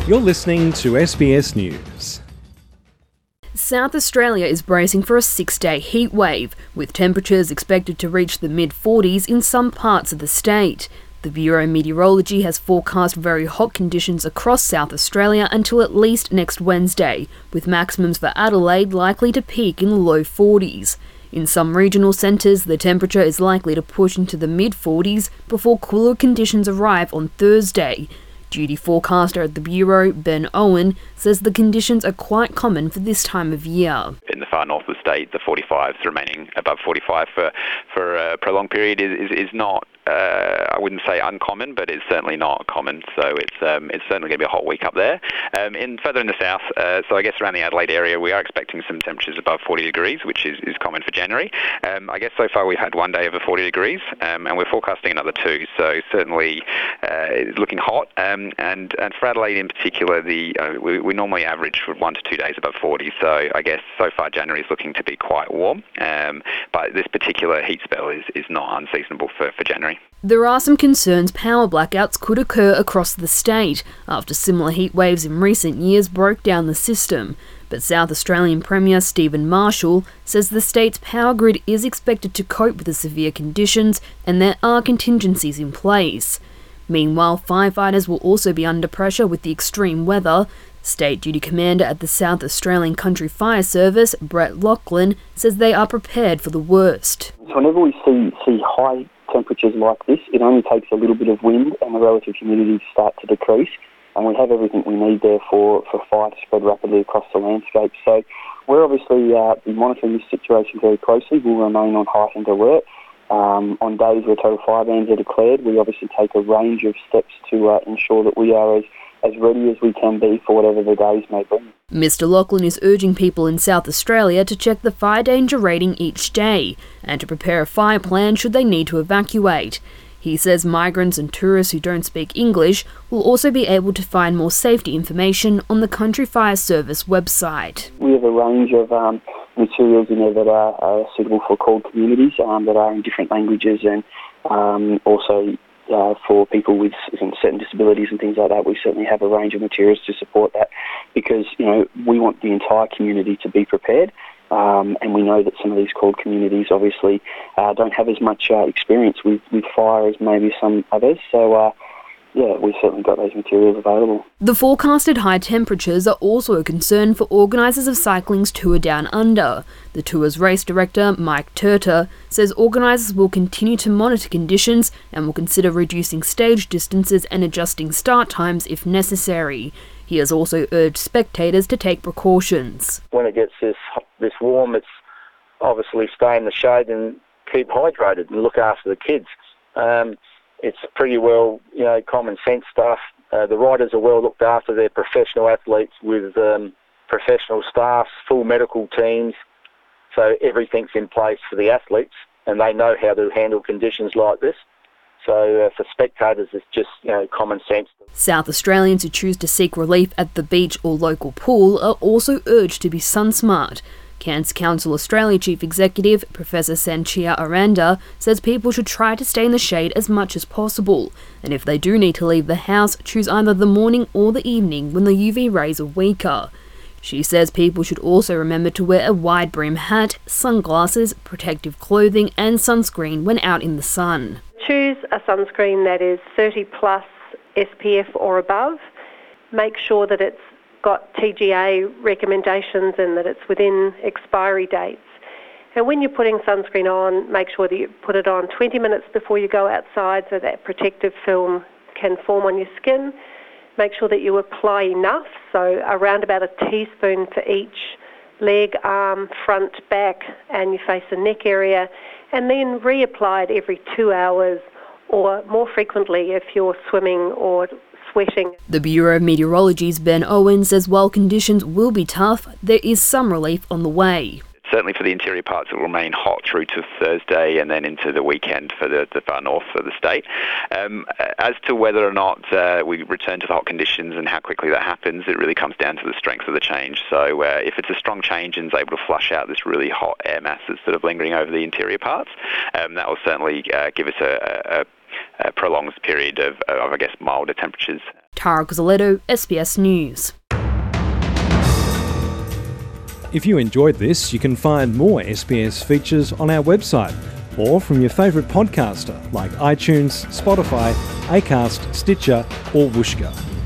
You're listening to SBS News. South Australia is bracing for a 6-day heat wave, with temperatures expected to reach the mid-40s in some parts of the state. The Bureau of Meteorology has forecast very hot conditions across South Australia until at least next Wednesday, with maximums for Adelaide likely to peak in the low 40s. In some regional centres, the temperature is likely to push into the mid-40s before cooler conditions arrive on Thursday. Duty forecaster at the Bureau, Ben Owen, says the conditions are quite common for this time of year. In the far north of the state, the 45s remaining above 45 for a prolonged period is not, I wouldn't say uncommon, but it's certainly not common. So it's certainly going to be a hot week up there. Further in the south, so I guess around the Adelaide area, we are expecting some temperatures above 40 degrees, which is common for January. I guess so far we've had one day over 40 degrees, and we're forecasting another two. So certainly it's looking hot. And for Adelaide in particular, we normally average for 1 to 2 days above 40. So I guess so far January is looking to be quite warm. But this particular heat spell is not unseasonable for January. There are some concerns power blackouts could occur across the state after similar heat waves in recent years broke down the system. But South Australian Premier Stephen Marshall says the state's power grid is expected to cope with the severe conditions and there are contingencies in place. Meanwhile, firefighters will also be under pressure with the extreme weather. State Duty Commander at the South Australian Country Fire Service, Brett Lachlan, says they are prepared for the worst. So whenever we see high temperatures like this, it only takes a little bit of wind and the relative humidity start to decrease, and we have everything we need there for fire to spread rapidly across the landscape. So we're obviously monitoring this situation very closely. We'll remain on heightened alert. On days where total fire bans are declared, we obviously take a range of steps to ensure that we are as ready as we can be for whatever the days may bring. Mr Lachlan is urging people in South Australia to check the fire danger rating each day and to prepare a fire plan should they need to evacuate. He says migrants and tourists who don't speak English will also be able to find more safety information on the Country Fire Service website. We have a range of materials in there that are suitable for called communities that are in different languages, and also for people with certain disabilities and things like that. We certainly have a range of materials to support that because, we want the entire community to be prepared. And we know that some of these called communities obviously don't have as much experience with fire as maybe some others. So, we've certainly got those materials available. The forecasted high temperatures are also a concern for organisers of cycling's Tour Down Under. The tour's race director, Mike Turter, says organisers will continue to monitor conditions and will consider reducing stage distances and adjusting start times if necessary. He has also urged spectators to take precautions. When it gets this warm, it's obviously stay in the shade and keep hydrated and look after the kids. It's pretty well, common sense stuff. The riders are well looked after. They're professional athletes with professional staffs, full medical teams. So everything's in place for the athletes and they know how to handle conditions like this. So for spectators, it's just, common sense. South Australians who choose to seek relief at the beach or local pool are also urged to be sun-smart. Cancer Council Australia Chief Executive Professor Sanchia Aranda says people should try to stay in the shade as much as possible, and if they do need to leave the house, choose either the morning or the evening when the UV rays are weaker. She says people should also remember to wear a wide brim hat, sunglasses, protective clothing and sunscreen when out in the sun. Choose a sunscreen that is 30 plus SPF or above. Make sure that it's got TGA recommendations and that it's within expiry dates. And when you're putting sunscreen on, make sure that you put it on 20 minutes before you go outside so that protective film can form on your skin. Make sure that you apply enough, so around about a teaspoon for each leg, arm, front, back and your face and neck area, and then reapply it every 2 hours or more frequently if you're swimming or sweating. The Bureau of Meteorology's Ben Owen says while conditions will be tough, there is some relief on the way. Certainly for the interior parts, it will remain hot through to Thursday and then into the weekend for the far north of the state. As to whether or not we return to the hot conditions and how quickly that happens, it really comes down to the strength of the change. So if it's a strong change and is able to flush out this really hot air mass that's sort of lingering over the interior parts, that will certainly give us a prolonged period of, I guess, milder temperatures. Tara Cozzoletto, SBS News. If you enjoyed this, you can find more SBS features on our website or from your favourite podcaster like iTunes, Spotify, Acast, Stitcher or Whooshkaa.